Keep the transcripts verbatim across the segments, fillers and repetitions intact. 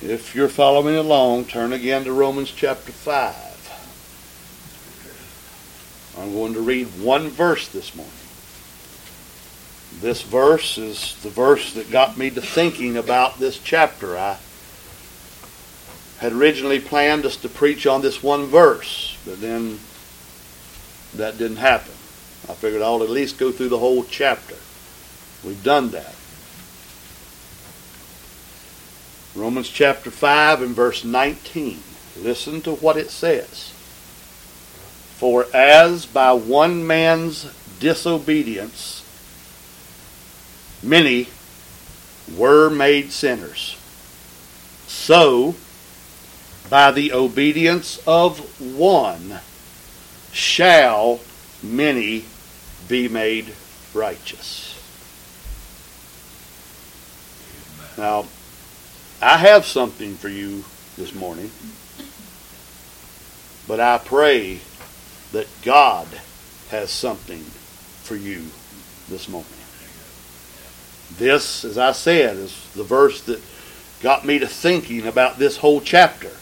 If you're following along, turn again to Romans chapter five. I'm going to read one verse this morning. This verse is the verse that got me to thinking about this chapter. I had originally planned us to preach on this one verse, but then that didn't happen. I figured I'll at least go through the whole chapter. We've done that. Romans chapter five and verse nineteen. Listen to what it says. For as by one man's disobedience many were made sinners, so by the obedience of one shall many be made righteous. Now, I have something for you this morning, but I pray that God has something for you this morning. This, as I said, is the verse that got me to thinking about this whole chapter.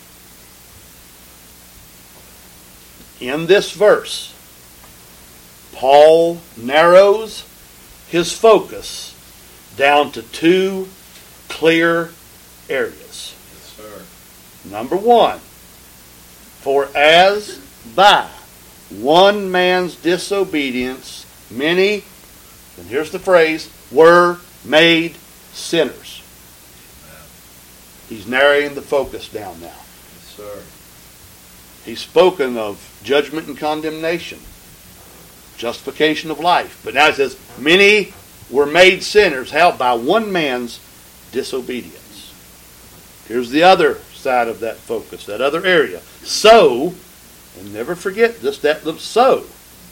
In this verse, Paul narrows his focus down to two clear areas. Yes, sir. Number one, for as by one man's disobedience many, and here's the phrase, were made sinners. Amen. He's narrowing the focus down now. Yes, sir. He's spoken of judgment and condemnation, justification of life. But now it says, many were made sinners. How? By one man's disobedience. Here's the other side of that focus, that other area. So, and never forget this, that the so.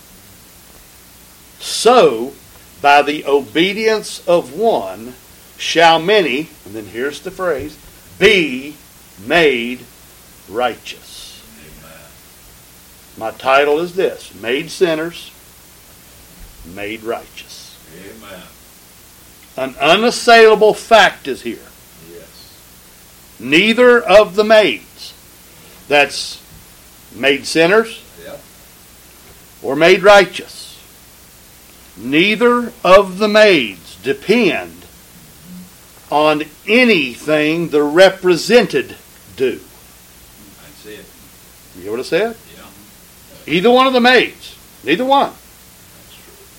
So, by the obedience of one shall many, and then here's the phrase, be made righteous. Amen. My title is this, Made Sinners, Made Righteous. Amen. An unassailable fact is here. Yes. Neither of the maids, that's made sinners Yep. or made righteous, neither of the maids depend on anything the represented do. That's it. You hear what I said? Yeah. Either one of the maids. Neither one. That's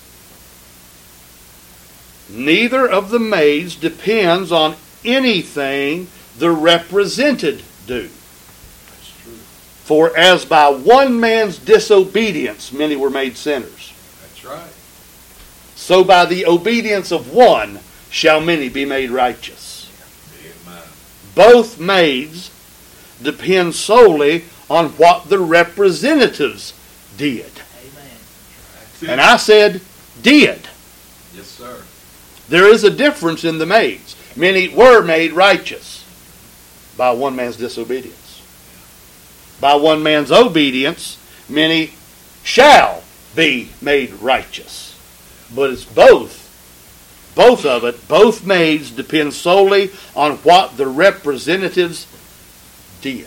true. Neither of the maids depends on anything the represented do. That's true. For as by one man's disobedience many were made sinners, That's right. so by the obedience of one shall many be made righteous. Amen. Both maids depend solely on what the representatives did. That's it. And I said, did. Yes, sir. There is a difference in the maids. Many were made righteous by one man's disobedience. By one man's obedience, many shall be made righteous. But it's both. Both of it, both maids depend solely on what the representatives did.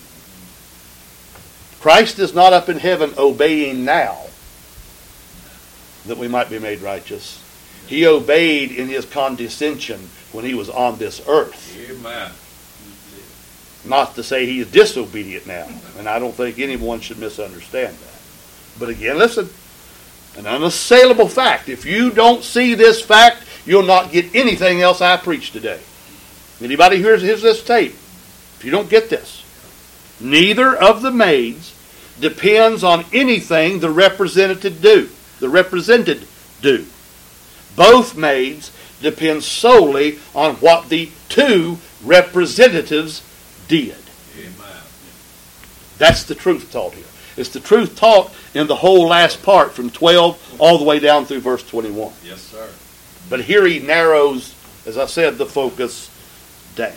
Christ is not up in heaven obeying now that we might be made righteous. He obeyed in his condescension when he was on this earth. Amen. Not to say he is disobedient now. And I don't think anyone should misunderstand that. But again, listen, an unassailable fact. If you don't see this fact, you'll not get anything else I preach today. Anybody hears, hears this tape? If you don't get this, neither of the maids depends on anything the represented do. The represented do. Both maids depend solely on what the two representatives did. Amen. That's the truth taught here. It's the truth taught in the whole last part from twelve all the way down through verse twenty-one. Yes, sir. But here he narrows, as I said, the focus down.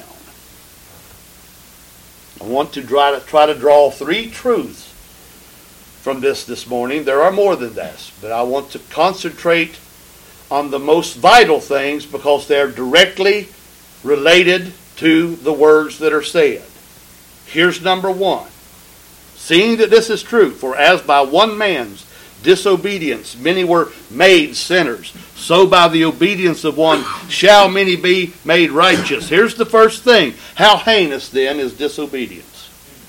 I want to try to, try to draw three truths from this this morning. There are more than this, but I want to concentrate on the most vital things because they're directly related to the words that are said. Here's number one. Seeing that this is true, for as by one man's disobedience many were made sinners, so by the obedience of one shall many be made righteous. Here's the first thing. How heinous then is disobedience?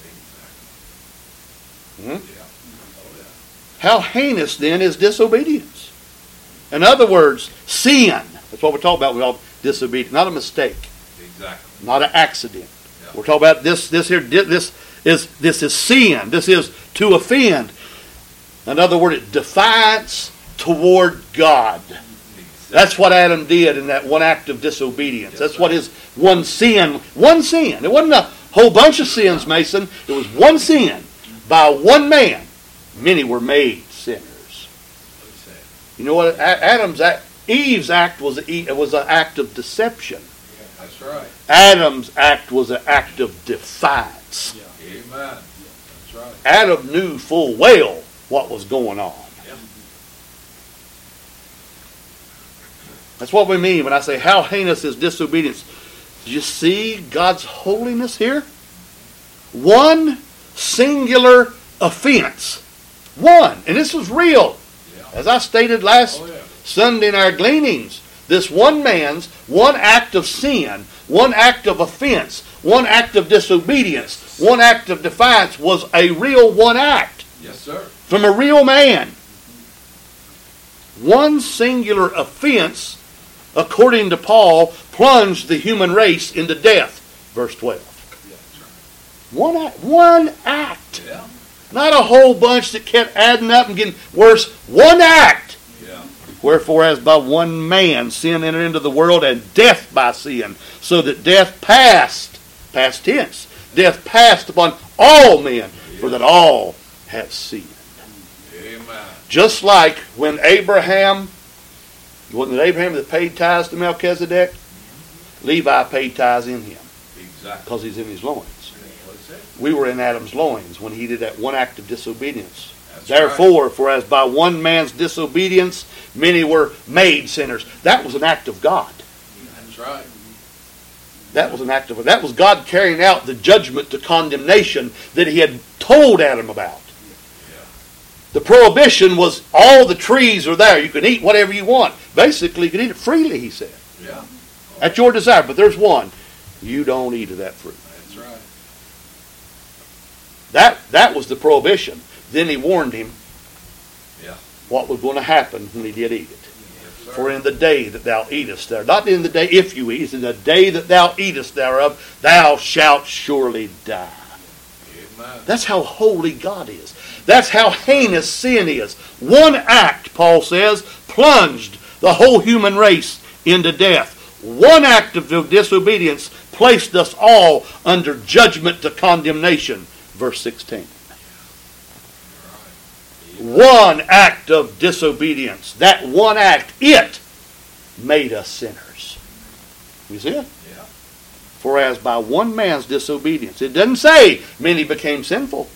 Hmm? How heinous then is disobedience? In other words, sin. That's what we're talking about. We're all disobedience, not a mistake, Exactly. not an accident. Yeah. We're talking about this. This here. This is this is sin. This is to offend. In other words, it defiance toward God. That's what Adam did in that one act of disobedience. Yes, That's sir. what his one sin, one sin. It wasn't a whole bunch of sins, Mason. It was one sin. By one man, many were made sinners. What he said. You know what? A- Adam's act, Eve's act was a, it was an act of deception. That's right. Adam's act was an act of defiance. Amen. That's right. Adam knew full well what was going on. Yeah. That's what we mean when I say how heinous is disobedience. Do you see God's holiness here? One singular offense. One. And this was real. Yeah. As I stated last Oh, yeah. Sunday in our gleanings, this one man's one act of sin, one act of offense, one act of disobedience, one act of defiance was a real one act Yes, sir. from a real man. One singular offense, according to Paul, plunged the human race into death. Verse twelve. Yeah, that's right. One act. One act. Yeah. Not a whole bunch that kept adding up and getting worse. One act. Yeah. Wherefore, as by one man sin entered into the world, and death by sin, so that death passed, past tense, death passed upon all men, for that all have sinned. Amen. Just like when Abraham, wasn't it Abraham that paid tithes to Melchizedek? Levi paid tithes in him, Exactly. because he's in his loins. That's what he said. We were in Adam's loins when he did that one act of disobedience. That's Therefore, for as by one man's disobedience many were made sinners. That was an act of God. That's right. That was an act of that was God carrying out the judgment to condemnation that he had told Adam about. The prohibition was all the trees are there. You can eat whatever you want. Basically, you can eat it freely, he said. Yeah. At your desire. But there's one. You don't eat of that fruit. That's right. That that was the prohibition. Then he warned him Yeah. what was going to happen when he did eat it. Yes, sir. For in the day that thou eatest there, not in the day if you eat, it's in the day that thou eatest thereof, thou shalt surely die. Amen. That's how holy God is. That's how heinous sin is. One act, Paul says, plunged the whole human race into death. One act of disobedience placed us all under judgment to condemnation. Verse sixteen. One act of disobedience. That one act, it made us sinners. You see it? Yeah. For as by one man's disobedience. It doesn't say many became sinful.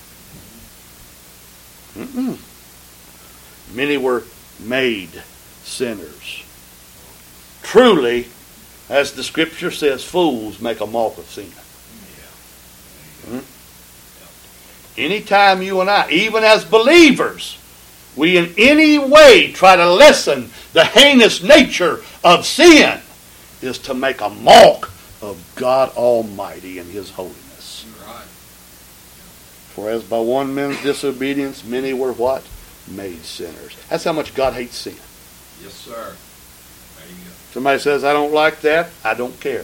Mm-mm. Many were made sinners. Truly, as the scripture says, fools make a mock of sin. Yeah. Hmm? Anytime you and I, even as believers, we in any way try to lessen the heinous nature of sin, is to make a mock of God Almighty and His holiness. Right. For as by one man's disobedience, many were what? Made sinners. That's how much God hates sin. Yes, sir. There you go. Somebody says, I don't like that. I don't care.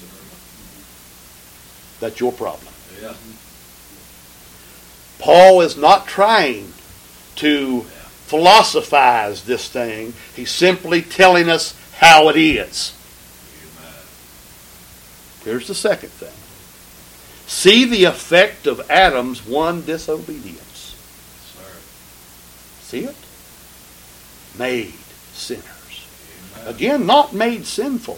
That's your problem. Yeah. Paul is not trying to philosophize this thing. He's simply telling us how it is. Amen. Here's the second thing. See the effect of Adam's one disobedience. Sir. See it? Made sinners. Amen. Again, not made sinful.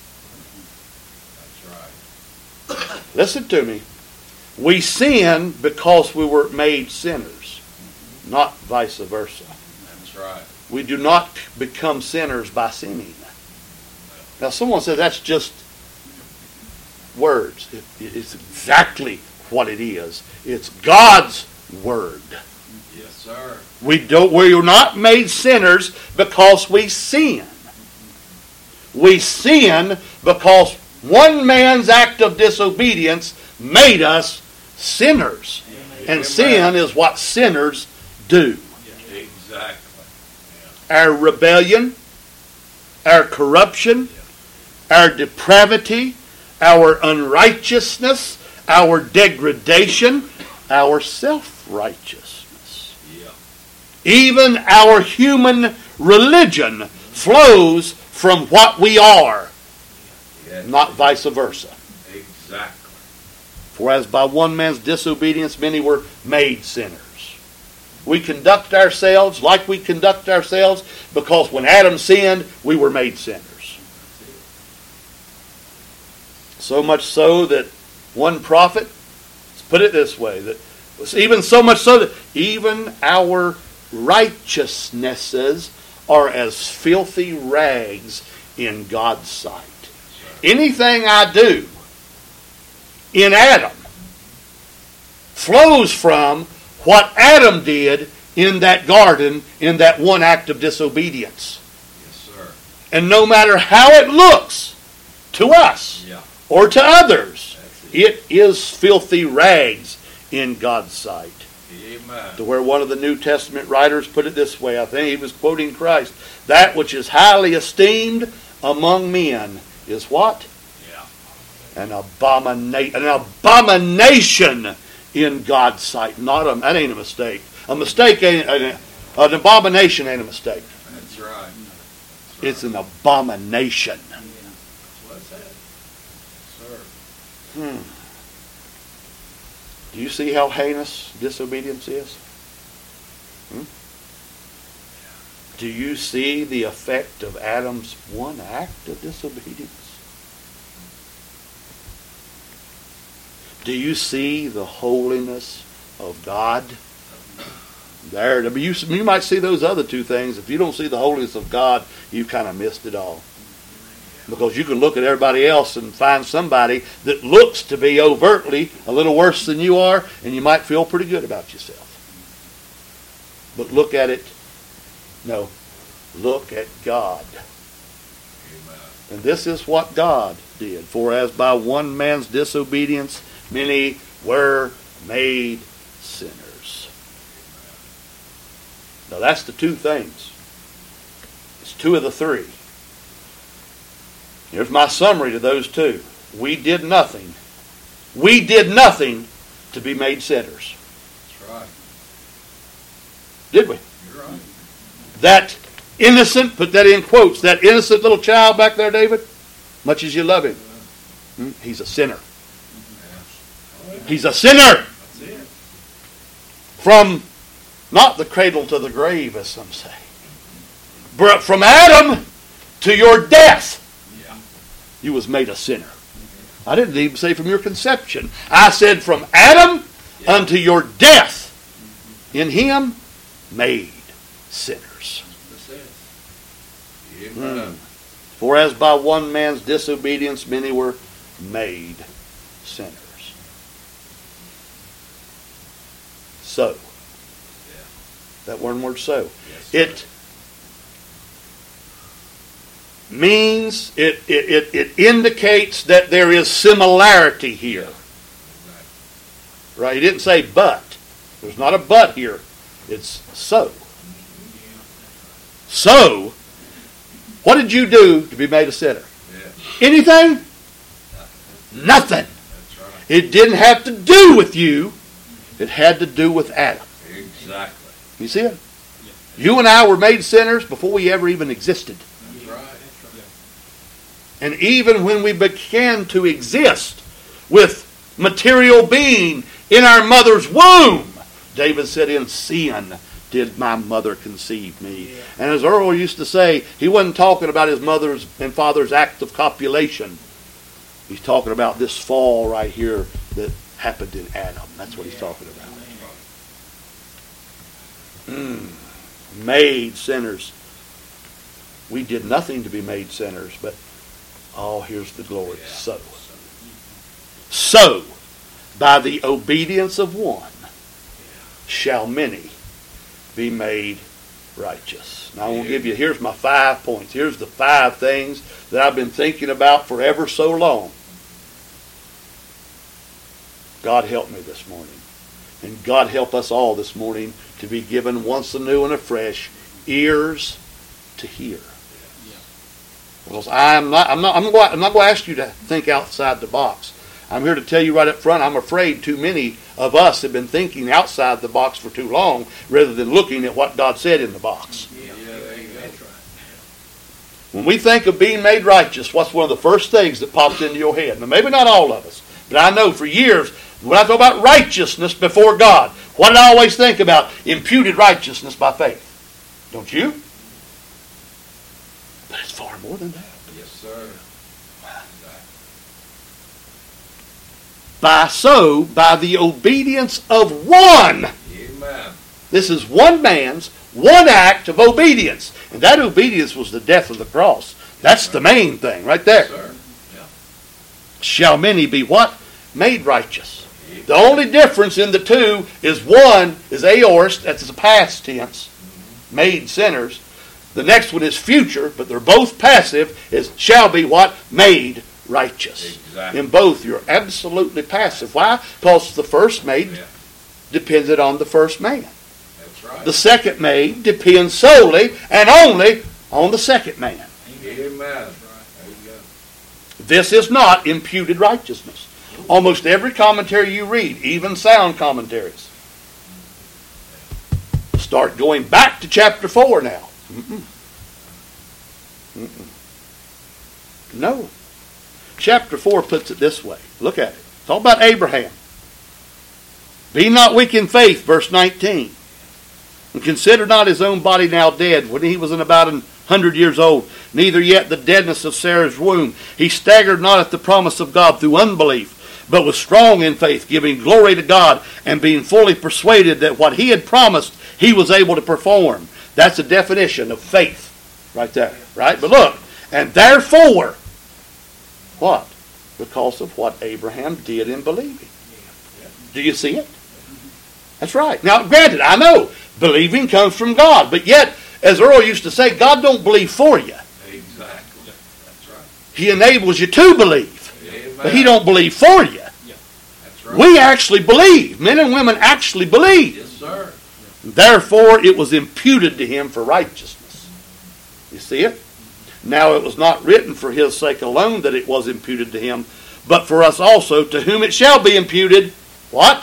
That's right. Listen to me. We sin because we were made sinners, not vice versa. That's right. We do not become sinners by sinning. Now, someone says that's just words. It, it's exactly what it is. It's God's Word. Yes, sir. We don't, we're not made sinners because we sin. We sin because one man's act of disobedience made us sinners. And sin is what sinners do. Exactly. Our rebellion, our corruption, our depravity, our unrighteousness, our degradation, our self-righteousness. Yeah. Even our human religion flows from what we are, Yeah. not vice versa. Exactly. For as by one man's disobedience many were made sinners. We conduct ourselves like we conduct ourselves because when Adam sinned, we were made sinners. So much so that one prophet, let's put it this way, that even so much so that even our righteousnesses are as filthy rags in God's sight. Anything I do in Adam flows from what Adam did in that garden in that one act of disobedience. Yes, sir. And no matter how it looks to us Yeah. or to others, That's it. it is filthy rags in God's sight. Amen. To where one of the New Testament writers put it this way, I think he was quoting Christ, that which is highly esteemed among men is what? Yeah. An abomination, an abomination in God's sight. Not a, that ain't a mistake. A mistake ain't, an, an abomination ain't a mistake. That's right. That's right. It's an abomination. That's what I said. Yes, sir. Hmm. Do you see how heinous disobedience is? Hmm? Do you see the effect of Adam's one act of disobedience? Do you see the holiness of God? There, I mean, you, you might see those other two things. If you don't see the holiness of God, you've kind of missed it all. Because you can look at everybody else and find somebody that looks to be overtly a little worse than you are, and you might feel pretty good about yourself. But look at it. No. Look at God. Amen. And this is what God did. For as by one man's disobedience many were made sinners. Now that's the two things. It's two of the three. Here's my summary to those two. We did nothing. We did nothing to be made sinners. That's right. Did we? You're right. That innocent, put that in quotes, that innocent little child back there, David, much as you love him, hmm, he's a sinner. He's a sinner. That's it. From not the cradle to the grave, as some say, but from Adam to your death. Yeah. You was made a sinner. I didn't even say from your conception. I said from Adam Yeah. unto your death. In him, made sinners. That's it. Amen. Mm. For as by one man's disobedience many were made sinners. So. Yeah. That one word so. Yes, sir. It means, it, it, it, it indicates that there is similarity here. Right. Right? He didn't say but. There's not a but here. It's so. So, what did you do to be made a sinner? Yeah. Anything? Nothing. That's right. It didn't have to do with you. It had to do with Adam. Exactly. You see it? You and I were made sinners before we ever even existed. That's right. And even when we began to exist with material being in our mother's womb, David said, in sin did my mother conceive me. Yeah. And as Earl used to say, he wasn't talking about his mother's and father's act of copulation. He's talking about this fall right here that happened in Adam. That's what he's talking about. Mm. Made sinners. We did nothing to be made sinners, but oh, here's the glory. Yeah. So. So, by the obedience of one, shall many be made righteous. Now I want to give you, here's my five points. Here's the five things that I've been thinking about for ever so long. God help me this morning. And God help us all this morning to be given once anew and afresh ears to hear. Because I'm not, I'm not, I'm not, I'm not going to ask you to think outside the box. I'm here to tell you right up front, I'm afraid too many of us have been thinking outside the box for too long rather than looking at what God said in the box. Yeah, there you go. That's right. When we think of being made righteous, what's one of the first things that pops into your head? Now, maybe not all of us, but I know for years, when I talk about righteousness before God, what did I always think about? Imputed righteousness by faith. Don't you? But it's far more than that. Yes, sir. By so, by the obedience of one. Amen. This is one man's, one act of obedience. And that obedience was the death of the cross. That's the main thing right there. Yes, sir. Yeah. Shall many be what? Made righteous. The only difference in the two is one is aorist, that's the past tense, made sinners. The next one is future, but they're both passive, is shall be what? Made righteous. Exactly. In both, you're absolutely passive. Why? Because the first made Yeah. depended on the first man. That's right. The second made depends solely and only on the second man. Amen. There you go. This is not imputed righteousness. Almost every commentary you read, even sound commentaries, start going back to chapter four now. Mm-mm. Mm-mm. No. Chapter four puts it this way. Look at it. It's all about Abraham. Be not weak in faith, verse nineteen. And consider not his own body now dead, when he was in about an hundred years old, neither yet the deadness of Sarah's womb. He staggered not at the promise of God through unbelief, but was strong in faith, giving glory to God, and being fully persuaded that what he had promised, he was able to perform. That's a definition of faith right there. Right? But look, and therefore, what? Because of what Abraham did in believing. Do you see it? That's right. Now, granted, I know believing comes from God, but yet, as Earl used to say, God don't believe for you. Exactly. That's right. He enables you to believe, Amen. but he don't believe for you. That's right. We actually believe. Men and women actually believe. Yes, sir. Therefore, it was imputed to him for righteousness. You see it? Now, it was not written for his sake alone that it was imputed to him, but for us also, to whom it shall be imputed. What?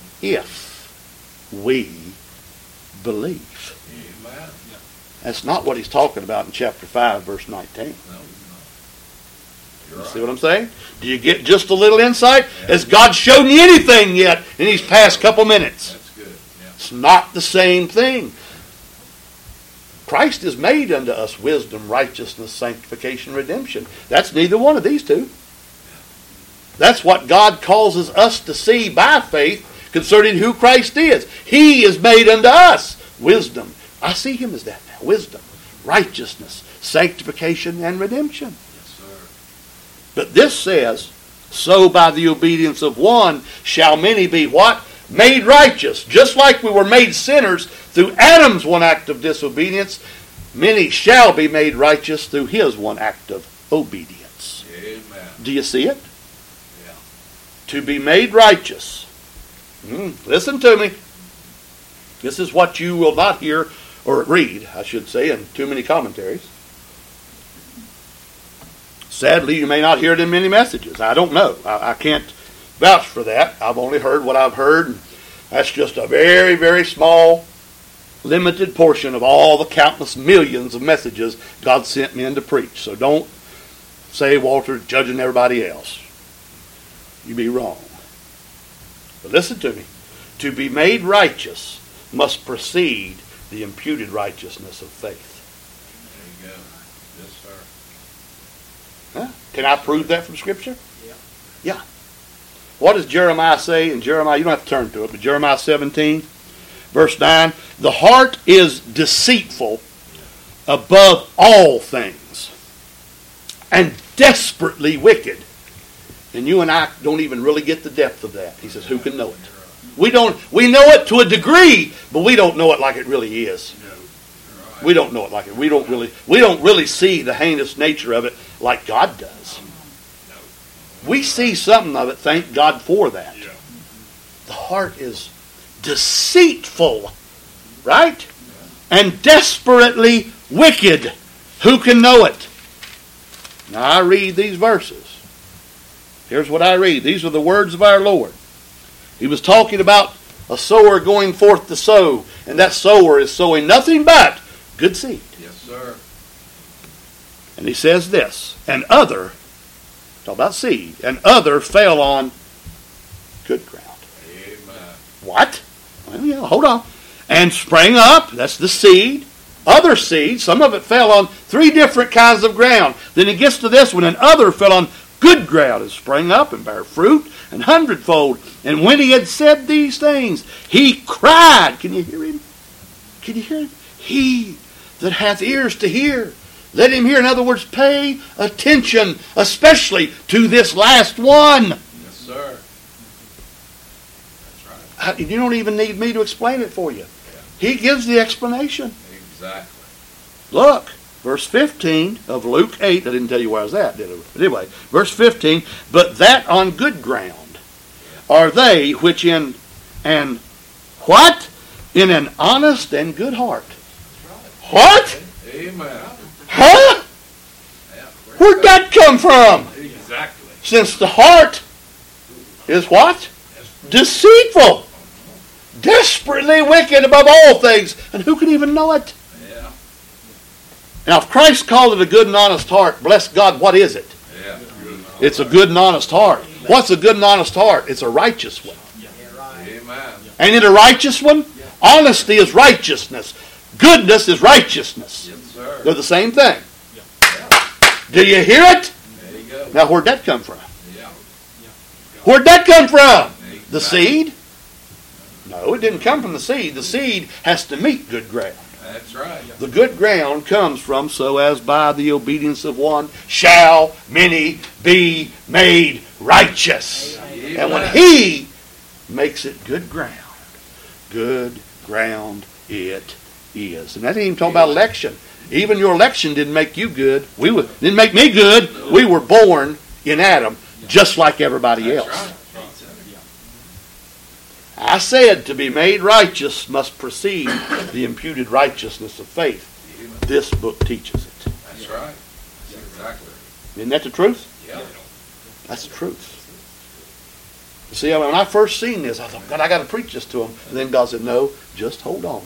If we believe. Amen. That's not what he's talking about in chapter five, verse nineteen. No, You you're see right. what I'm saying? Do you get just a little insight? Has God shown you anything yet in these past couple minutes? That's good. Yeah. It's not the same thing. Christ is made unto us wisdom, righteousness, sanctification, redemption. That's neither one of these two. That's what God causes us to see by faith concerning who Christ is. He is made unto us wisdom. I see him as that now. Wisdom, righteousness, sanctification, and redemption. Yes, sir. But this says, so by the obedience of one shall many be what? Made righteous. Just like we were made sinners through Adam's one act of disobedience, many shall be made righteous through his one act of obedience. Amen. Do you see it? Yeah. To be made righteous. Mm, listen to me. This is what you will not hear or read, I should say, in too many commentaries. Sadly, you may not hear it in many messages. I don't know. I, I can't vouch for that. I've only heard what I've heard. And that's just a very, very small, limited portion of all the countless millions of messages God sent men to preach. So don't say, Walter, judging everybody else. You'd be wrong. But listen to me. To be made righteous must precede the imputed righteousness of faith. There you go. Yes, sir. Huh? Can I prove that from Scripture? Yeah. Yeah. What does Jeremiah say in Jeremiah? You don't have to turn to it, but Jeremiah seventeen, verse nine. The heart is deceitful above all things and desperately wicked. And you and I don't even really get the depth of that. He says, who can know it? We don't. We know it to a degree, but we don't know it like it really is. We don't know it like it. We don't really. We don't really see the heinous nature of it like God does. We see something of it. Thank God for that. The heart is deceitful, right? And desperately wicked. Who can know it? Now I read these verses. Here's what I read. These are the words of our Lord. He was talking about a sower going forth to sow, and that sower is sowing nothing but good seed. Yes, sir. And he says this, and other, talk about seed, and other fell on good ground. Amen. What? Well, yeah, hold on. And sprang up, that's the seed. Other seed, some of it fell on three different kinds of ground. Then he gets to this one, and other fell on good ground, and sprang up and bare fruit, and hundredfold. And when he had said these things, he cried. Can you hear him? Can you hear him? He that hath ears to hear, let him hear. In other words, pay attention, especially to this last one. Yes, sir. That's right. You don't even need me to explain it for you. He gives the explanation. Exactly. Look, verse fifteen of Luke eight. I didn't tell you where I was at, did I? But anyway, verse fifteen. But that on good ground are they which in an what? In an honest and good heart. What? Amen. Huh? Yeah, Where'd that come from? Exactly. Since the heart is what? Deceitful. Desperately wicked above all things. And who can even know it? Yeah. Now, if Christ called it a good and honest heart, bless God, what is it? Yeah. It's a good and honest heart. What's a good and honest heart? It's a righteous one. Amen. Ain't it a righteous one? Honesty is righteousness. Goodness is righteousness. Yes, sir. They're the same thing. Do you hear it? There you go. Now, where'd that come from? Yeah. Where'd that come from? The Exactly. seed? No, it didn't come from the seed. The seed has to meet good ground. That's right. The good ground comes from, so as by the obedience of one shall many be made righteous. Amen. And when he makes it good ground, good ground it is. And that didn't even talk about election. Even your election didn't make you good. We were, didn't make me good. We were born in Adam just like everybody That's else. right. I said to be made righteous must precede the imputed righteousness of faith. This book teaches it. That's right. Exactly. Isn't that the truth? Yeah. That's the truth. You see, when I first seen this, I thought, God, I got to preach this to him. And then God said, no, just hold on.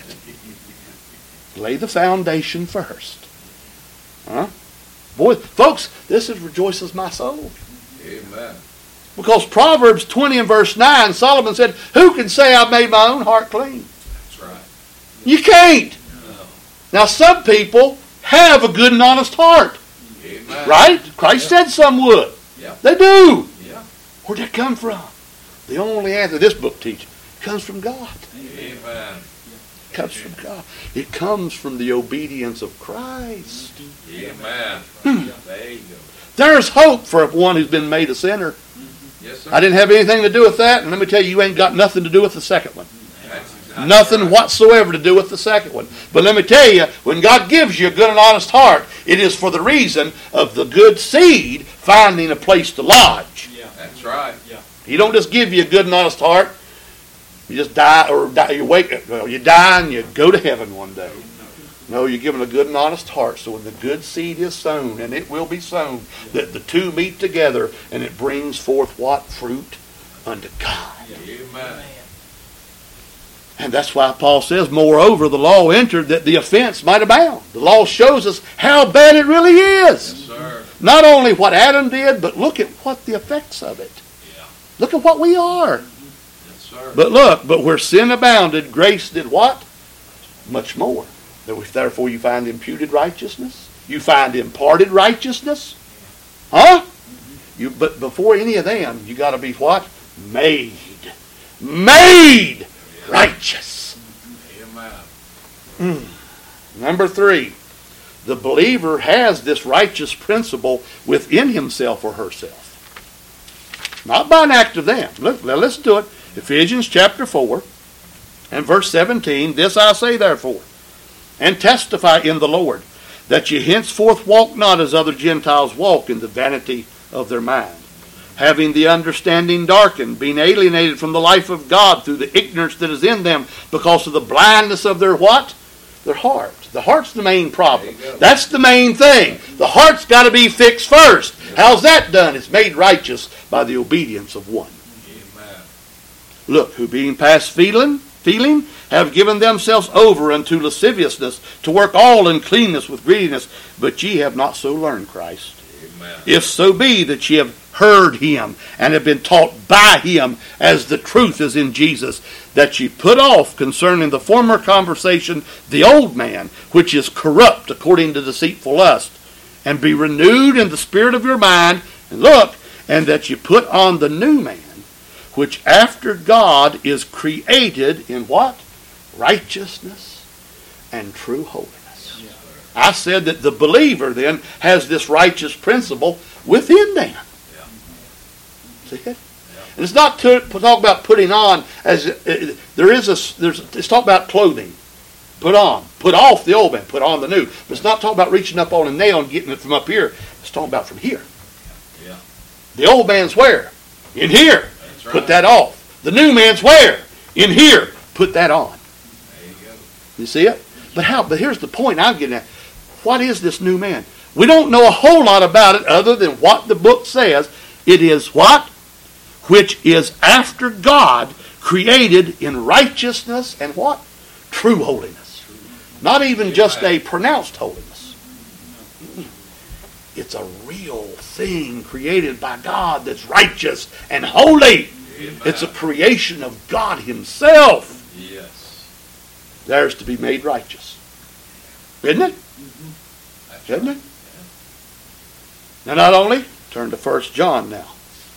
Lay the foundation first. Huh? Boy, folks, this is rejoices my soul. Amen. Because Proverbs twenty and verse nine, Solomon said, who can say I've made my own heart clean? That's right. You can't. No. Now, some people have a good and honest heart. Amen. Right? Christ Yeah. said some would. Yeah. They do. Yeah. Where'd that come from? The only answer this book teaches comes from God. Amen. It comes from God. It comes from the obedience of Christ. Amen. Hmm. There you go. There's hope for one who's been made a sinner. Yes, sir. I didn't have anything to do with that, and let me tell you, you ain't got nothing to do with the second one. That's exactly Nothing right. whatsoever to do with the second one. But let me tell you, when God gives you a good and honest heart, it is for the reason of the good seed finding a place to lodge. That's right. He don't just give you a good and honest heart. You just die, or die, you wake. Well, you die and you go to heaven one day. No, you're given a good and honest heart. So when the good seed is sown, and it will be sown, that the two meet together, and it brings forth what? Fruit unto God. Amen. And that's why Paul says, moreover, the law entered that the offense might abound. The law shows us how bad it really is. Yes, sir. Not only what Adam did, but look at what the effects of it. Yeah. Look at what we are. Yes, sir. But look, but where sin abounded, grace did what? Much more. Therefore you find imputed righteousness. You find imparted righteousness. Huh? You, but before any of them, you got to be what? Made. Made righteous. Amen. Mm. Number three, the believer has this righteous principle within himself or herself. Not by an act of them. Look, listen to it. Ephesians chapter four and verse seventeen. This I say therefore, and testify in the Lord, that ye henceforth walk not as other Gentiles walk, in the vanity of their mind, having the understanding darkened, being alienated from the life of God through the ignorance that is in them, because of the blindness of their what? Their heart. The heart's the main problem. That's the main thing. The heart's got to be fixed first. How's that done? It's made righteous by the obedience of one. Amen. Look, who being past feeling, feeling, have given themselves over unto lasciviousness, to work all uncleanness with greediness, but ye have not so learned Christ. Amen. If so be that ye have heard him, and have been taught by him, as the truth is in Jesus, that ye put off concerning the former conversation the old man, which is corrupt according to deceitful lust, and be renewed in the spirit of your mind, and look, and that ye put on the new man, which after God is created in what? Righteousness and true holiness. Yes, I said that the believer then has this righteous principle within them. Yeah. See it? And it's not to, to talk about putting on as uh, there is a there's it's talk about clothing. Put on, put off the old man, put on the new. But it's not talking about reaching up on a nail and getting it from up here. It's talking about from here. Yeah. The old man's where? In here. That's right. Put that off. The new man's where? In here. Put that on. There you go. You see it? But how? But here's the point I'm getting at. What is this new man? We don't know a whole lot about it other than what the book says. It is what? Which is after God, created in righteousness and what? True holiness. Not even just a pronounced holiness. It's a real thing created by God that's righteous and holy. Amen. It's a creation of God himself. Yes. There's to be made righteous. Isn't it? That's Isn't right. it? Now not only, turn to First John now.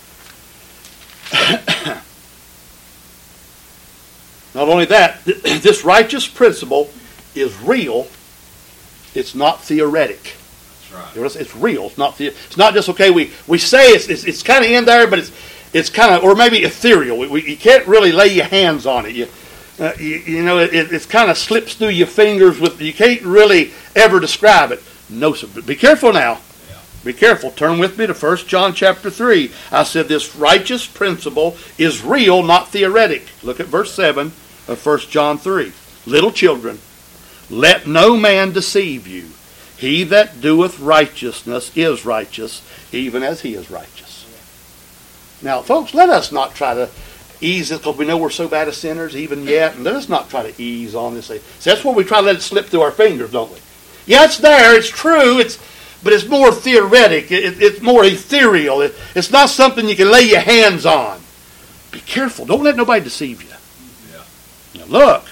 Not only that, this righteous principle is real. It's not theoretic. That's right. It's it's real. It's not the, It's not just okay. We we say it's it's, it's kind of in there, but it's it's kind of or maybe ethereal. We, we, you can't really lay your hands on it. You uh, you, you know it, it kind of slips through your fingers. With you can't really ever describe it. No, sir. But be careful now. Yeah. Be careful. Turn with me to First John chapter three. I said this righteous principle is real, not theoretic. Look at verse seven of First John three. Little children, let no man deceive you. He that doeth righteousness is righteous, even as he is righteous. Now, folks, let us not try to ease it, because we know we're so bad as sinners even yet, and let us not try to ease on this. So that's where we try to let it slip through our fingers, don't we? Yeah, it's there, it's true, it's but it's more theoretic, it, it's more ethereal. It, it's not something you can lay your hands on. Be careful, don't let nobody deceive you. Yeah. Now look,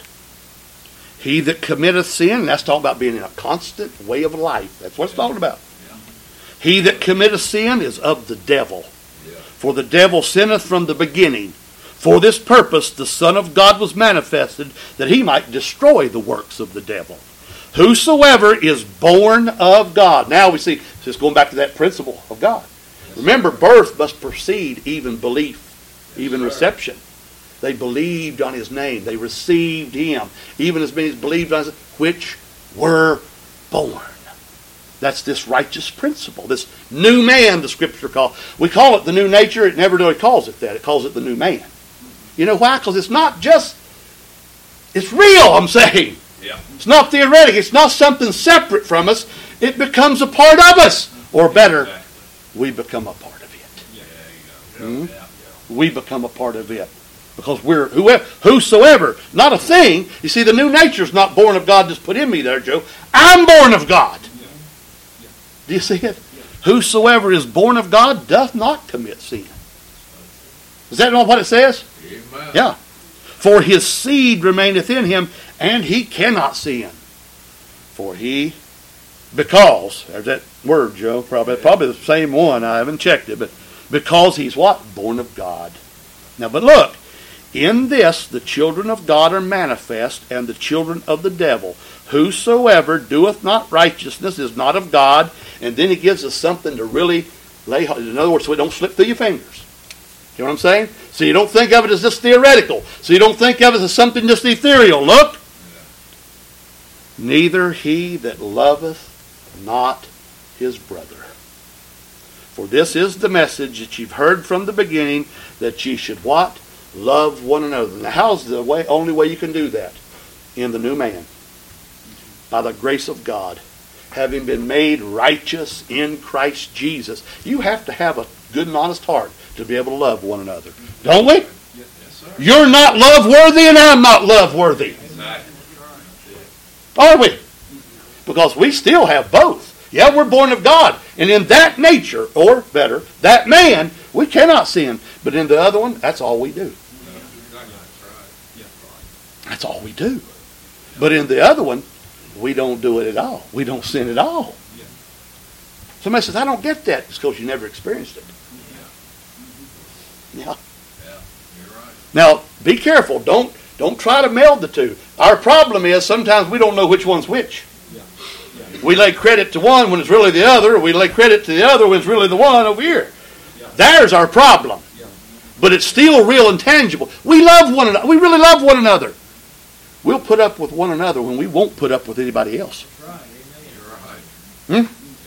he that committeth sin, that's talking about being in a constant way of life. That's what it's talking about. Yeah. He that committeth sin is of the devil. Yeah. For the devil sinneth from the beginning. For this purpose the Son of God was manifested, that he might destroy the works of the devil. Whosoever is born of God. Now we see, just going back to that principle of God. Yes, Remember, sir. birth must precede even belief, Yes, even sir. reception. They believed on his name. They received him. Even as many as believed on his which were born. That's this righteous principle. This new man, the Scripture calls. We call it the new nature. It never really calls it that. It calls it the new man. You know why? Because it's not just, it's real, I'm saying. Yeah. It's not theoretic. It's not something separate from us. It becomes a part of us. Or better, Exactly. we become a part of it. Yeah, there you go. Hmm? Yeah. We become a part of it. Because we're whoever, whosoever, not a thing. You see, the new nature is not born of God just put in me there, Joe. I'm born of God. Do you see it? Whosoever is born of God doth not commit sin. Is that not what it says? Amen. Yeah. For his seed remaineth in him, and he cannot sin. For he, because, there's that word, Joe, probably, probably the same one, I haven't checked it, but because he's what? Born of God. Now, but look, in this the children of God are manifest, and the children of the devil. Whosoever doeth not righteousness is not of God. And then he gives us something to really lay, in other words, so it don't slip through your fingers. You know what I'm saying? So you don't think of it as just theoretical. So you don't think of it as something just ethereal. Look. Neither he that loveth not his brother. For this is the message that you've heard from the beginning, that ye should what? Love one another. Now how's the way, only way you can do that? In the new man. By the grace of God. Having been made righteous in Christ Jesus. You have to have a good and honest heart to be able to love one another. Don't we? Yes, sir. You're not love worthy and I'm not love worthy. Exactly. Are we? Because we still have both. Yeah, we're born of God. And in that nature, or better, that man, we cannot sin. But in the other one, that's all we do. That's all we do. But in the other one, we don't do it at all. We don't sin at all. Somebody says, I don't get that. It's because you never experienced it. Yeah. Now, be careful. Don't don't try to meld the two. Our problem is sometimes we don't know which one's which. We lay credit to one when it's really the other. We lay credit to the other when it's really the one over here. There's our problem. But it's still real and tangible. We love one another. We really love one another. We'll put up with one another when we won't put up with anybody else. Hmm?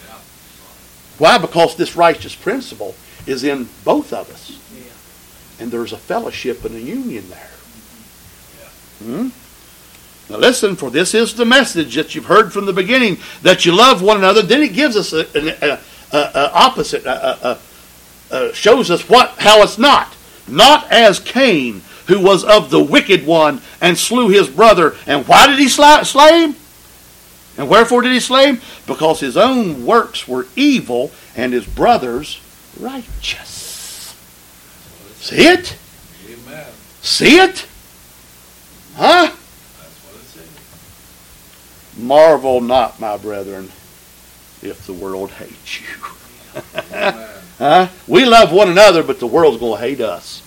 Why? Because this righteous principle is in both of us. And there's a fellowship and a union there. Hmm? Now listen, for this is the message that you've heard from the beginning, that you love one another. Then it gives us an a, a, a opposite, a, a, a, shows us what how it's not. Not as Cain, who was of the wicked one and slew his brother. And why did he slay, slay him? And wherefore did he slay him? Because his own works were evil and his brother's righteous. See it? Amen. See it? Huh? That's what it says. Marvel not, my brethren, if the world hates you. Amen. Huh? We love one another, but the world's going to hate us.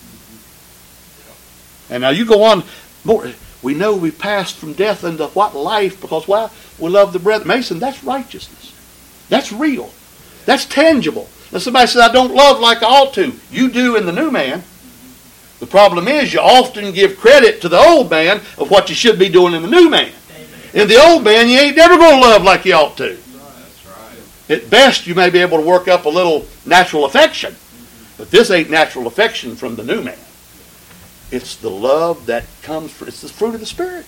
And now you go on. More, we know we passed from death into what? Life. Because why? We love the brethren. Mason, that's righteousness. That's real. That's tangible. Now somebody says, I don't love like I ought to. You do in the new man. The problem is you often give credit to the old man of what you should be doing in the new man. In the old man, you ain't never going to love like you ought to. That's right. At best, you may be able to work up a little natural affection. But this ain't natural affection from the new man. It's the love that comes from, it's the fruit of the Spirit.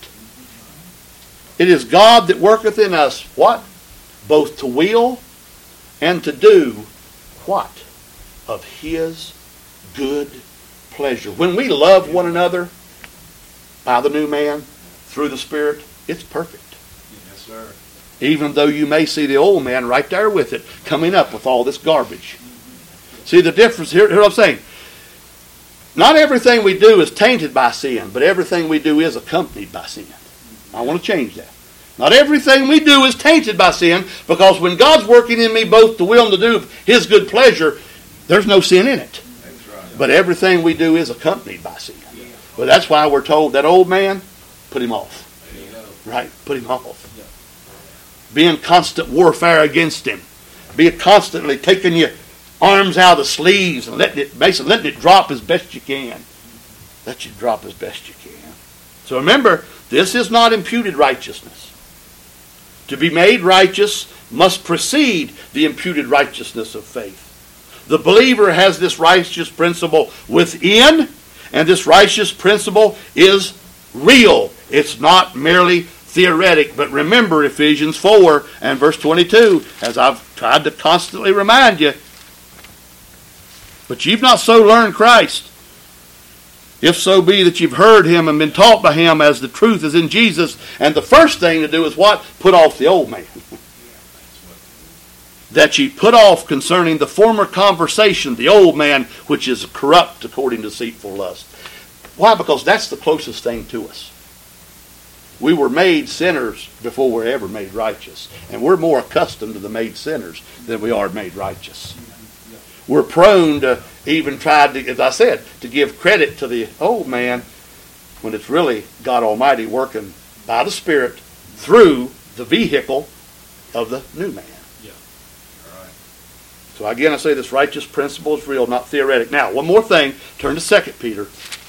It is God that worketh in us, what? Both to will and to do, what? Of His good pleasure. When we love one another by the new man, through the Spirit, it's perfect. Yes, sir. Even though you may see the old man right there with it, coming up with all this garbage. See the difference here? Here's what I'm saying. Not everything we do is tainted by sin, but everything we do is accompanied by sin. I want to change that. Not everything we do is tainted by sin, because when God's working in me both to will and to do His good pleasure, there's no sin in it. That's right. But everything we do is accompanied by sin. Well, that's why we're told that old man, put him off. There you go. Right, put him off. Be in constant warfare against him. Be constantly taking your arms out of the sleeves and letting it, basically letting it drop as best you can. Let you drop as best you can. So remember, this is not imputed righteousness. To be made righteous must precede the imputed righteousness of faith. The believer has this righteous principle within, and this righteous principle is real. It's not merely theoretic. But remember Ephesians four and verse twenty-two, as I've tried to constantly remind you. But you've not so learned Christ, if so be that you've heard Him and been taught by Him as the truth is in Jesus. And the first thing to do is what? Put off the old man. That ye put off concerning the former conversation, the old man, which is corrupt according to deceitful lust. Why? Because that's the closest thing to us. We were made sinners before we were ever made righteous. And we're more accustomed to the made sinners than we are made righteous. We're prone to even try to, as I said, to give credit to the old man when it's really God Almighty working by the Spirit through the vehicle of the new man. Yeah. All right. So again, I say this righteous principle is real, not theoretic. Now, one more thing. Turn to Second Peter.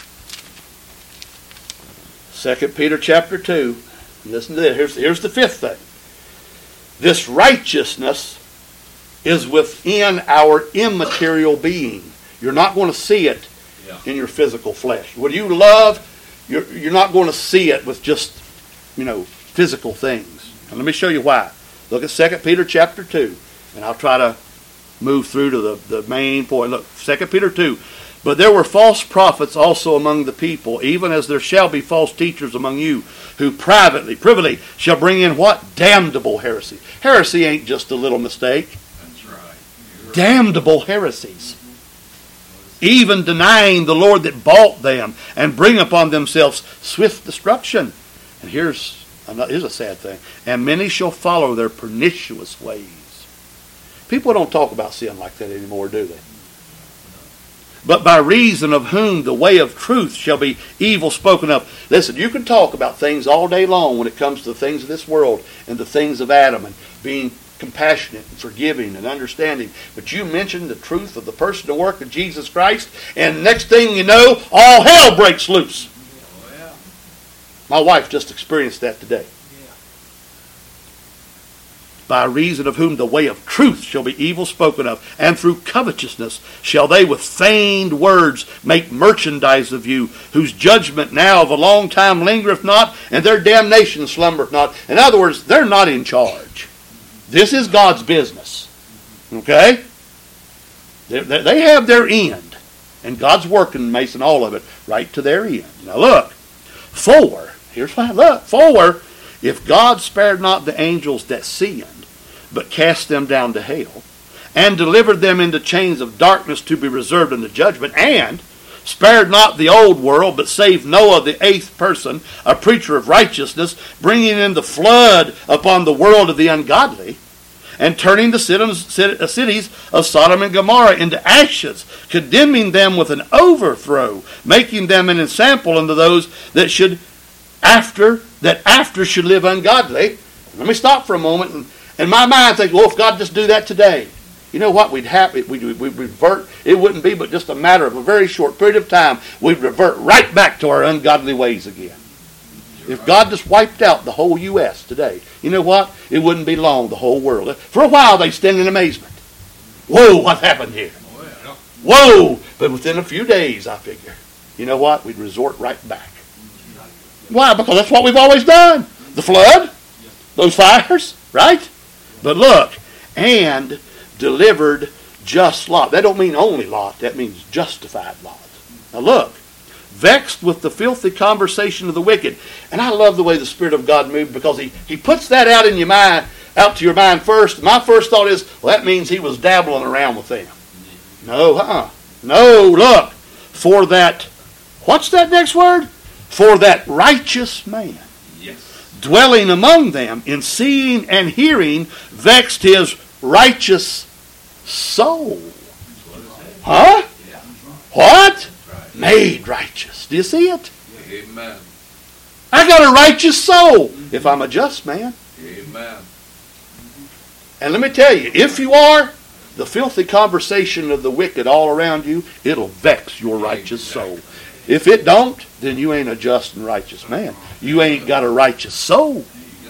Second Peter chapter two. Listen to this. Here's, here's the fifth thing. This righteousness is within our immaterial being. You're not going to see it yeah. in your physical flesh. What you love, you're, you're not going to see it with just, you know, physical things. And let me show you why. Look at Second Peter chapter two. And I'll try to move through to the, the main point. Look, Second Peter two. But there were false prophets also among the people, even as there shall be false teachers among you, who privately, privily, shall bring in what? Damnable heresy. Heresy ain't just a little mistake. That's right. Right. Damnable heresies. Even denying the Lord that bought them, and bring upon themselves swift destruction. And here's, here's a sad thing. And many shall follow their pernicious ways. People don't talk about sin like that anymore, do they? But by reason of whom the way of truth shall be evil spoken of. Listen, you can talk about things all day long when it comes to the things of this world and the things of Adam and being compassionate and forgiving and understanding. But you mention the truth of the person and work of Jesus Christ, and next thing you know, all hell breaks loose. Oh, yeah. My wife just experienced that today. By reason of whom the way of truth shall be evil spoken of, and through covetousness shall they with feigned words make merchandise of you, whose judgment now of a long time lingereth not, and their damnation slumbereth not. In other words, they're not in charge. This is God's business. Okay? They, they have their end, and God's working, Mason, all of it, right to their end. Now look, for, here's why, look, for, if God spared not the angels that sinned, but cast them down to hell, and delivered them into chains of darkness to be reserved unto judgment, and spared not the old world, but saved Noah the eighth person, a preacher of righteousness, bringing in the flood upon the world of the ungodly, and turning the cities of Sodom and Gomorrah into ashes, condemning them with an overthrow, making them an ensample unto those that should after that after should live ungodly. Let me stop for a moment. And, and my mind thinks, well, if God just do that today, you know what? We'd have it. We'd, we'd revert. It wouldn't be but just a matter of a very short period of time. We'd revert right back to our ungodly ways again. If God just wiped out the whole U S today, you know what? It wouldn't be long. The whole world. For a while, they stand in amazement. Whoa! What happened here? Whoa! But within a few days, I figure, you know what? We'd resort right back. Why? Because that's what we've always done. The flood, those fires, right? But look, and delivered just Lot. That don't mean only Lot. That means justified Lot. Now look, vexed with the filthy conversation of the wicked. And I love the way the Spirit of God moved, because he, he puts that out in your mind, out to your mind first. My first thought is, well, that means he was dabbling around with them. No, uh-uh. No, look, for that, what's that next word? For that righteous man, yes, dwelling among them, in seeing and hearing, vexed his righteous soul. Huh? What? Made righteous. Do you see it? Amen. I got a righteous soul if I'm a just man. Amen. And let me tell you, if you are, the filthy conversation of the wicked all around you, it'll vex your righteous soul. If it don't, then you ain't a just and righteous man. You ain't got a righteous soul.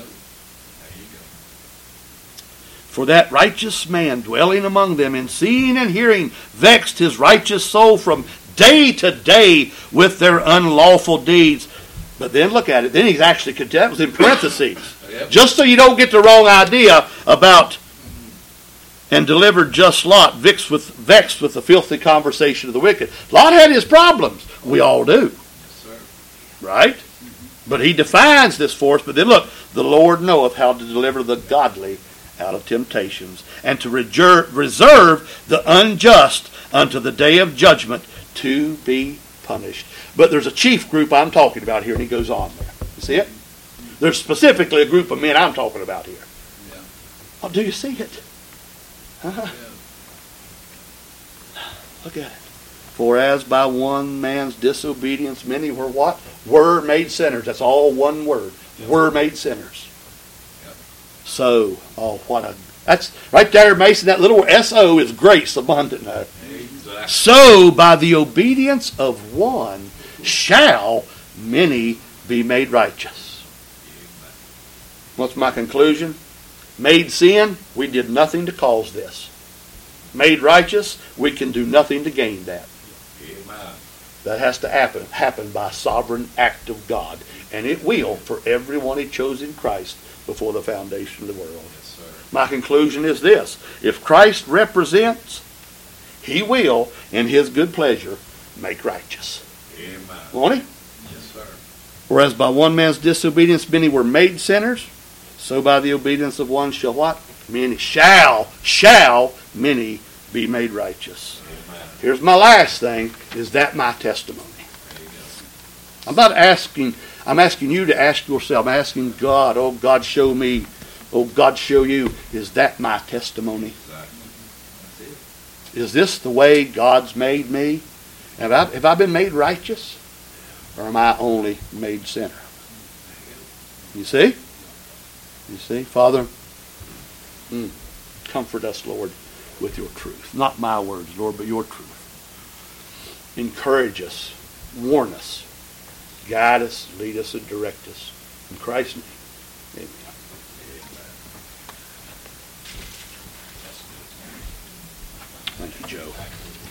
For that righteous man dwelling among them, in seeing and hearing, vexed his righteous soul from day to day with their unlawful deeds. But then look at it. Then he's actually, that was in parentheses. Just so you don't get the wrong idea about, and delivered just Lot, vexed with, vexed with the filthy conversation of the wicked. Lot had his problems. We all do. Yes, sir. Right? But he defines this for us. But then look, the Lord knoweth how to deliver the godly out of temptations, and to reserve, reserve the unjust unto the day of judgment, to be punished. But there's a chief group I'm talking about here, and he goes on there. You see it? There's specifically a group of men I'm talking about here. Yeah. Oh, do you see it? Uh-huh. Yeah. Look at it. For as by one man's disobedience many were what? Were made sinners. That's all one word. Were made sinners. So, oh, what a That's right there, Mason. That little S O is grace abundant. Now. Exactly. So, by the obedience of one, shall many be made righteous. What's my conclusion? Made sin, we did nothing to cause this. Made righteous, we can do nothing to gain that. Amen. That has to happen, happen by a sovereign act of God. And it will for everyone He chose in Christ before the foundation of the world. Yes, sir. My conclusion is this. If Christ represents, He will, in His good pleasure, make righteous. Amen. Won't He? Yes, sir. Whereas by one man's disobedience many were made sinners, so by the obedience of one shall what? Many shall, shall many be made righteous. Amen. Here's my last thing. Is that my testimony? There you go. I'm not asking, I'm asking you to ask yourself. I'm asking God, oh God, show me. Oh God, show you. Is that my testimony? Exactly. That's it. Is this the way God's made me? Have I, have I been made righteous? Or am I only made sinner? You see? You see? Father, mm, comfort us, Lord, with your truth. Not my words, Lord, but your truth. Encourage us. Warn us. Guide us, lead us, and direct us. In Christ's name, amen. Thank you, Joe.